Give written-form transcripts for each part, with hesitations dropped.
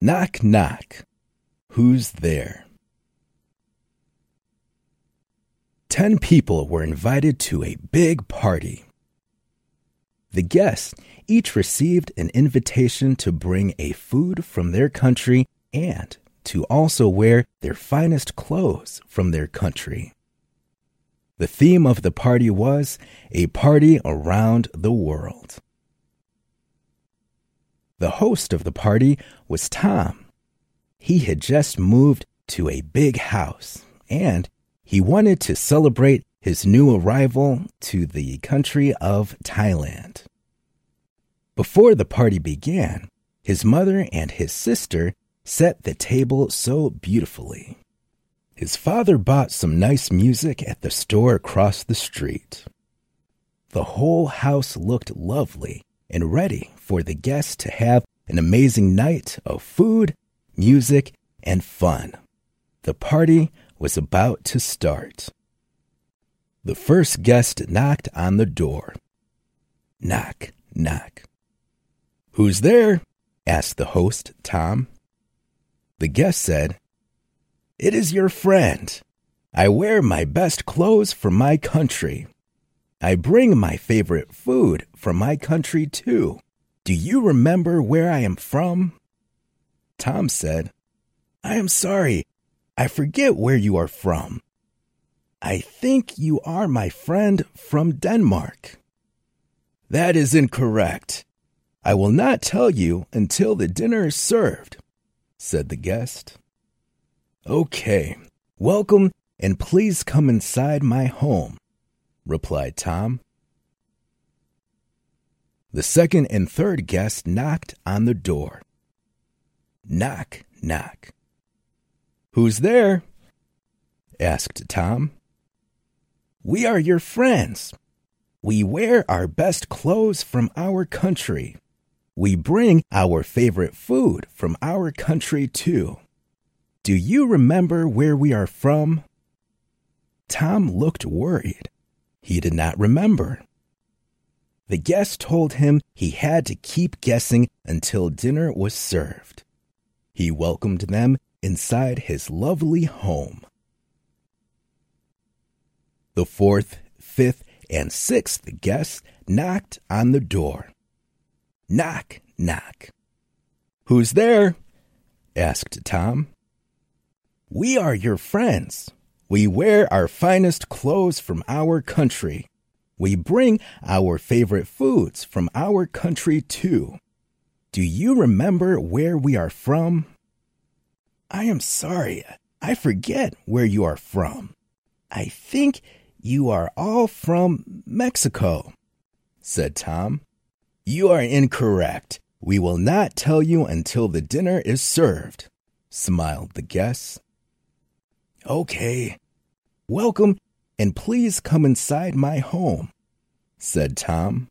Knock, knock. Who's there? 10 people were invited to a big party. The guests each received an invitation to bring a food from their country and to also wear their finest clothes from their country. The theme of the party was a party around the world. The host of the party was Tom. He had just moved to a big house, and he wanted to celebrate his new arrival to the country of Thailand. Before the party began, his mother and his sister set the table so beautifully. His father bought some nice music at the store across the street. The whole house looked lovely and ready for the guests to have an amazing night of food, music, and fun. The party was about to start. The first guest knocked on the door. Knock, knock. "Who's there?" asked the host, Tom. The guest said, "It is your friend. I wear my best clothes from my country. I bring my favorite food from my country too. Do you remember where I am from?" Tom said, "I am sorry. I forget where you are from. I think you are my friend from Denmark." "That is incorrect. I will not tell you until the dinner is served," said the guest. "Okay, welcome and please come inside my home," replied Tom. The second and third guests knocked on the door. Knock, knock. "Who's there?" asked Tom. "We are your friends. We wear our best clothes from our country. We bring our favorite food from our country too. Do you remember where we are from?" Tom looked worried. He did not remember. The guest told him he had to keep guessing until dinner was served. He welcomed them inside his lovely home. The fourth, fifth, and sixth guests knocked on the door. Knock, knock. "Who's there?" asked Tom. "We are your friends. We wear our finest clothes from our country. We bring our favorite foods from our country too. Do you remember where we are from?" "I am sorry. I forget where you are from. I think you are all from Mexico," said Tom. "You are incorrect. We will not tell you until the dinner is served," smiled the guests. "Okay, welcome and please come inside my home," said Tom.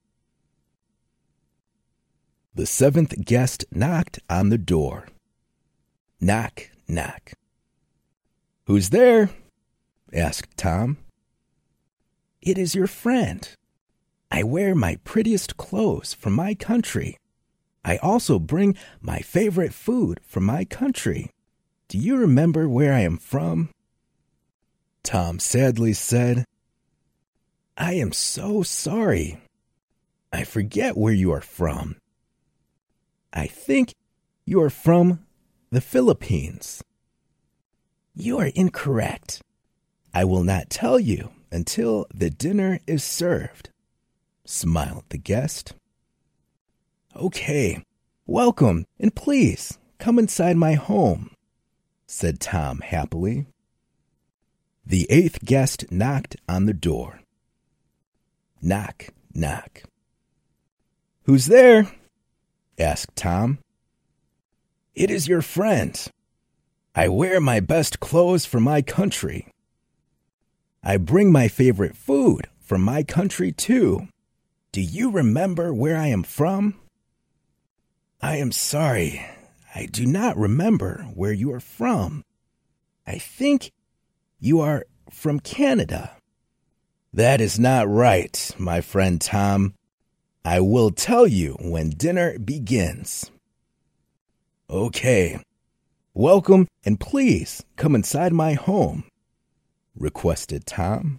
The seventh guest knocked on the door. Knock, knock. "Who's there?" asked Tom. "It is your friend. I wear my prettiest clothes from my country. I also bring my favorite food from my country. Do you remember where I am from?" Tom sadly said, "I am so sorry. I forget where you are from. I think you are from the Philippines." "You are incorrect. I will not tell you until the dinner is served," smiled the guest. "Okay, welcome and please come inside my home," said Tom happily. The eighth guest knocked on the door. Knock, knock. "Who's there?" asked Tom. "It is your friend. I wear my best clothes from my country. I bring my favorite food from my country too. Do you remember where I am from?" "I am sorry. I do not remember where you are from. I think you are from Canada." "That is not right, my friend Tom. I will tell you when dinner begins." Okay. Welcome, and please come inside my home, requested Tom.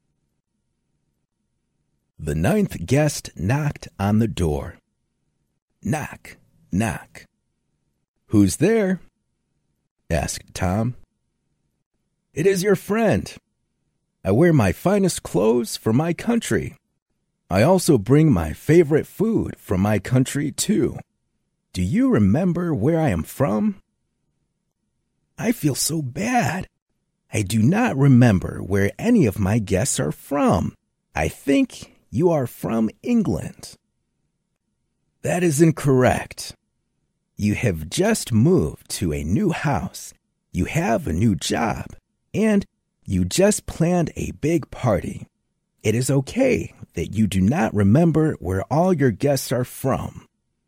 The 9th guest knocked on the door. Knock, knock. Who's there? Asked Tom. It is your friend. I wear my finest clothes for my country. I also bring my favorite food from my country, too. Do you remember where I am from? I feel so bad. I do not remember where any of my guests are from. I think you are from England. That is incorrect. You have just moved to a new house. You have a new job. And you just planned a big party. It is okay that you do not remember where all your guests are from.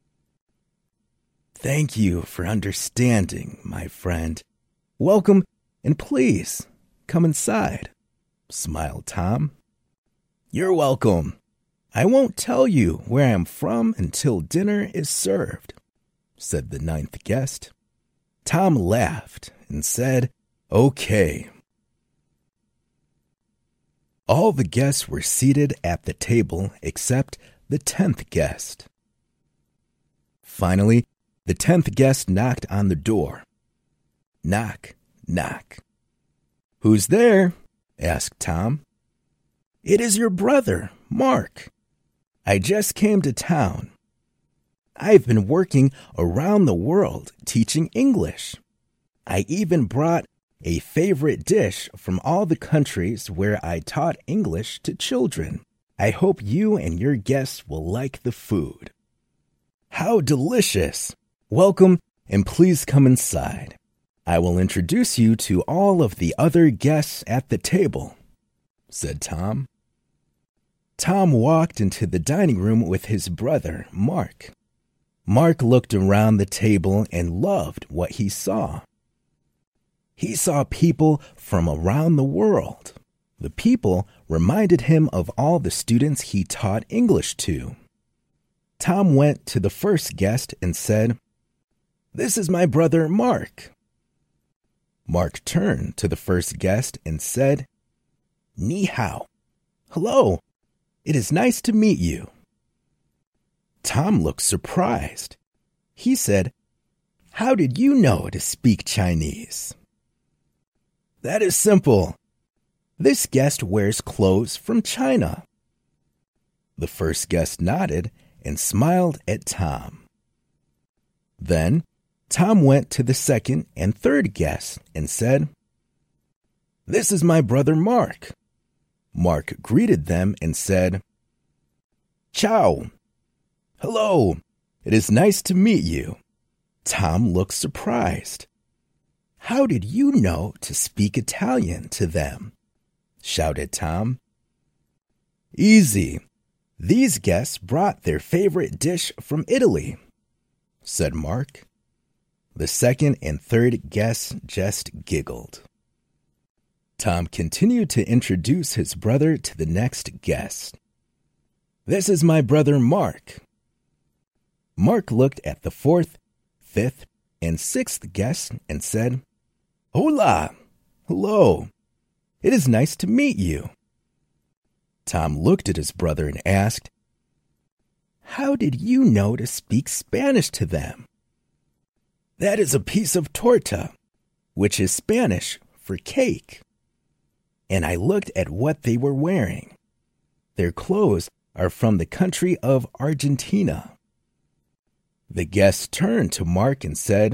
Thank you for understanding, my friend. Welcome, and please come inside, smiled Tom. You're welcome. I won't tell you where I am from until dinner is served, said the 9th guest. Tom laughed and said, Okay. All the guests were seated at the table except the 10th guest. Finally, the 10th guest knocked on the door. Knock, knock. Who's there? Asked Tom. It is your brother, Mark. I just came to town. I've been working around the world teaching English. I even brought a favorite dish from all the countries where I taught English to children. I hope you and your guests will like the food. How delicious! Welcome, and please come inside. I will introduce you to all of the other guests at the table, said Tom. Tom walked into the dining room with his brother, Mark. Mark looked around the table and loved what he saw. He saw people from around the world. The people reminded him of all the students he taught English to. Tom went to the first guest and said, This is my brother Mark. Mark turned to the first guest and said, Ni hao. Hello. It is nice to meet you. Tom looked surprised. He said, How did you know to speak Chinese? That is simple. This guest wears clothes from China. The first guest nodded and smiled at Tom. Then Tom went to the second and third guests and said, This is my brother Mark. Mark greeted them and said, Ciao. Hello. It is nice to meet you. Tom looked surprised. How did you know to speak Italian to them? Shouted Tom. Easy. These guests brought their favorite dish from Italy, said Mark. The second and third guests just giggled. Tom continued to introduce his brother to the next guest. This is my brother Mark. Mark looked at the fourth, fifth, and sixth guest and said, Hola! Hello! It is nice to meet you. Tom looked at his brother and asked, How did you know to speak Spanish to them? That is a piece of torta, which is Spanish for cake. And I looked at what they were wearing. Their clothes are from the country of Argentina. The guest turned to Mark and said,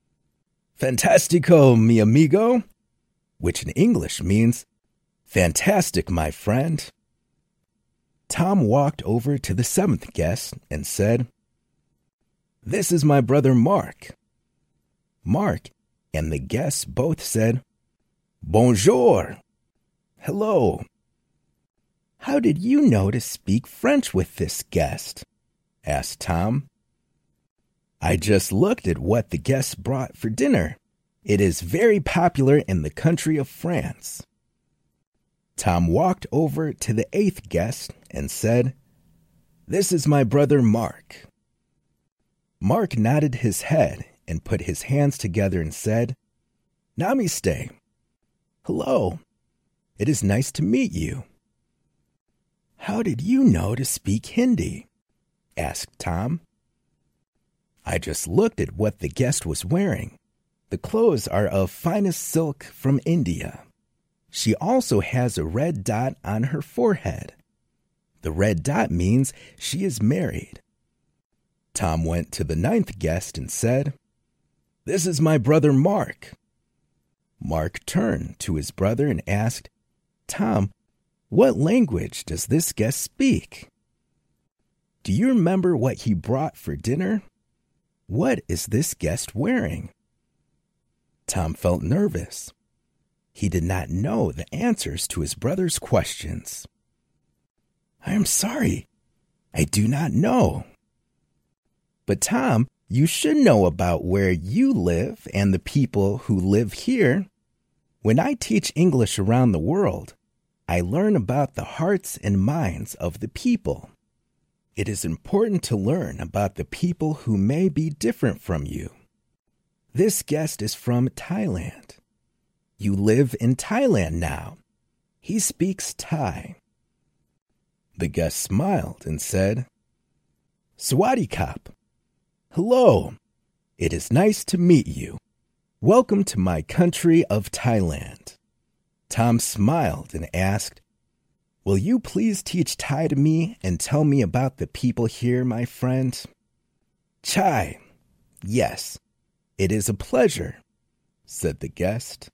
Fantastico, mi amigo, which in English means, Fantastic, my friend. Tom walked over to the seventh guest and said, This is my brother Mark. Mark and the guests both said, Bonjour. Hello. How did you know to speak French with this guest? Asked Tom. I just looked at what the guests brought for dinner. It is very popular in the country of France. Tom walked over to the eighth guest and said, This is my brother Mark. Mark nodded his head and put his hands together and said, "Namaste. Hello. It is nice to meet you." "How did you know to speak Hindi?" asked Tom. "I just looked at what the guest was wearing. The clothes are of finest silk from India. She also has a red dot on her forehead. The red dot means she is married." Tom went to the 9th guest and said, "This is my brother Mark." Mark turned to his brother and asked, "Tom, what language does this guest speak? Do you remember what he brought for dinner? What is this guest wearing?" Tom felt nervous. He did not know the answers to his brother's questions. "I am sorry. I do not know." "But Tom, you should know about where you live and the people who live here. When I teach English around the world, I learn about the hearts and minds of the people. It is important to learn about the people who may be different from you. This guest is from Thailand. You live in Thailand now. He speaks Thai." The guest smiled and said, "Sawadee Kap. Hello. It is nice to meet you. Welcome to my country of Thailand." Tom smiled and asked, "Will you please teach Thai to me and tell me about the people here, my friend?" "Chai. Yes, it is a pleasure," said the guest.